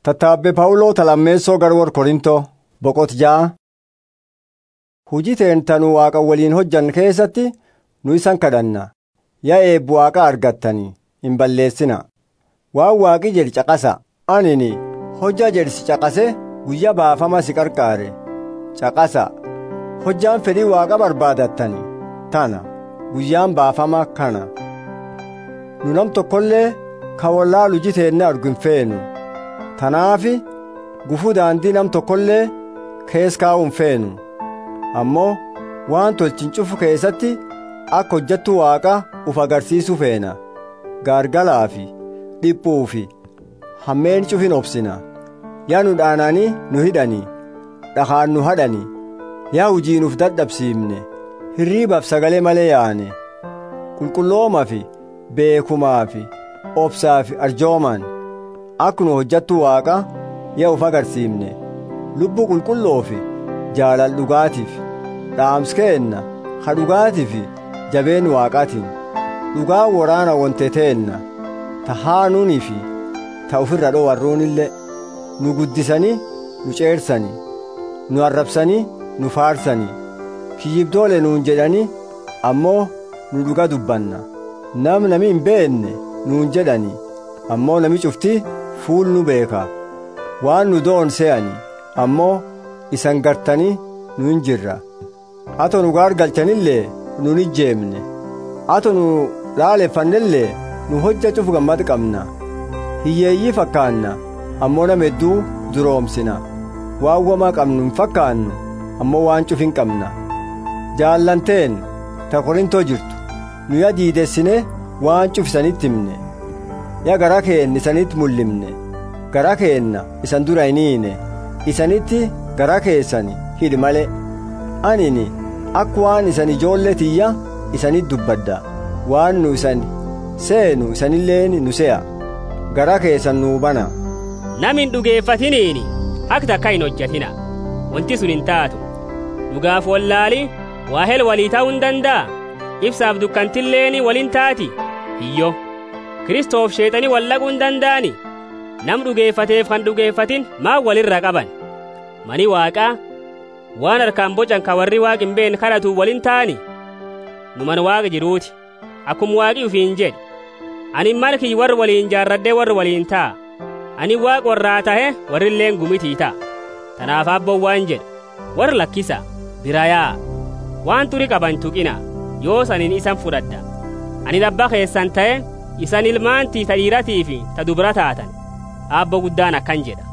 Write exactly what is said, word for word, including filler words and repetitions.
Tattaabbe Phaawuloo talammeessoo garwar Korintoo boqot ja'a. Hujii teentanuu Waaqa waliin hojjan keessatti nu isan kadhanna. Yaa eebbu Waaqa argattanii hin balleessina. Waan Waaqi jedhi caqasa. Anini hojja jedhi caqase guyyaa baafama si qarqaare. Caqasa. Hojjaan fedhii Waaqa barbaadattanii tana guyyaan baafama kana. Nu nam tokkollee ka wallaalu hujii teenne argu hin feenu. Tanaafi gufuu daandii nam tokkollee kees kaa'uu hin feenu. Ammoo waan tolchin cufu keessatti akka hojjattu Waaqa uf agarsiisu feena. Gaargalaa fi dhiphuu fi hammeen cufin obsina. Yaa nu dhaananii nu hidhanii dhakaan nu hadhanii yaa hujii nuuf dadhabsiifne hirriibaaf sagalee malee yaane qulqullooma fi beekumaa fi obsaa fi arjoomaan akka nu hojjattu Waaqa yaa uf agarsiifne lubbuu qulqulloo fi jaalal dhugaatiif dhaamsa keenna ha dhugaatiif jabeen Waaqaatiin dhugaa waraana wonte teenna ta haanuunii fi ta ufirra dhowarruunillee nu guddisanii nu ceersanii nu arrabsanii nu faarsanii kiyyibdoole nuun jedhanii ammoo nu dhuga dubbanna. Nam nami hin beenne nuun jedhanii ammoo nami cuftii fuul nu beeka. Waan nu doon se'anii ammoo isan gartanii nu hin jirra. Ato nu gaargalchanillee nun ijjeemne. Ato nu laaleffannellee nu hojja cufu gammad qabna. Hiyyeeyyii fakkaanna ammoo nama hedduu duroomsina. Waan wamaa qabnu hin fakkaannu ammoo waan cuf hin qabna. Jaallanteen ta Korintoo jirtu nu yaa diidessine waan cuf isanitti himne. Yaa garaa keenna isanitti mul'imne. Garaa keenna isan dura hin hiine. Isanitti garaa keessani hidhi malee. Anini akka waan isan ijoollee tiyya isanitti dubbadda. Waan nu isan seenu isanilleen nu se'a. Garaa keessan nuu bana. Namin dhugeeffatiniini akka takka hin hojjatina. Wanti sun hin taatu. Dhugaaf wallaali waahel walii ta'uu hin danda'a. Ibsaaf dukkantilleen waliin taati. Hiyyo. Kiristoof sheexanii wallaquu hin danda'ani. Nam dhugeeffateef kan dhugeeffatin maa walirra qaban. Mani Waaqaa waan harkaan bocan ka warri Waaqi hin beekne kadhatu waliin taani. Nu mana Waaqa jiruuti. Akkuma Waaqi ufiin jedhe. Ani mana kiyya warri waliin jaarraddee warri waliin ta'a. Ani Waaqa warraa tahe warri illeen gumitii ta'a. Tanaaf abboon waan jedhe warri lakkisa bira yaa waan turi qaban tuqina yoos anin isan fudhadha. Ani abbaa keessan ta'e isan ilmaantii ta dhiiratii fi ta dubara taatan abbo guddaan akkan jedha.